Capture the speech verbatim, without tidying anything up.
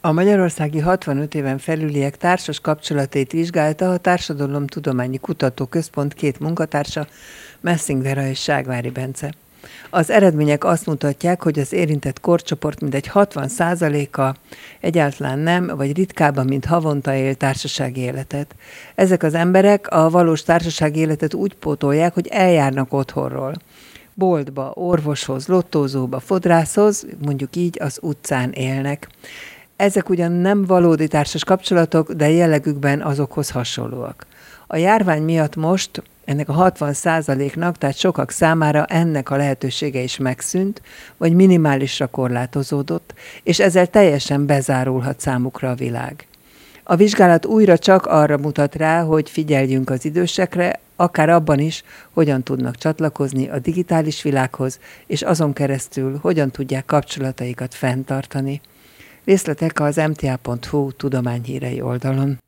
A magyarországi hatvanöt éven felüliek társas kapcsolatait vizsgálta a Társadalomtudományi Kutatóközpont két munkatársa, Messing Vera és Ságvári Bence. Az eredmények azt mutatják, hogy az érintett korcsoport mintegy hatvan százaléka egyáltalán nem, vagy ritkábban, mint havonta él társasági életet. Ezek az emberek a valós társasági életet úgy pótolják, hogy eljárnak otthonról. Boltba, orvoshoz, lottózóba, fodrászhoz, mondjuk így az utcán élnek. Ezek ugyan nem valódi társas kapcsolatok, de jellegükben azokhoz hasonlóak. A járvány miatt most ennek a hatvan százaléknak, tehát sokak számára ennek a lehetősége is megszűnt, vagy minimálisra korlátozódott, és ezzel teljesen bezárulhat számukra a világ. A vizsgálat újra csak arra mutat rá, hogy figyeljünk az idősekre, akár abban is, hogyan tudnak csatlakozni a digitális világhoz, és azon keresztül hogyan tudják kapcsolataikat fenntartani. Részletek az em té á pont hú tudományhírei oldalon.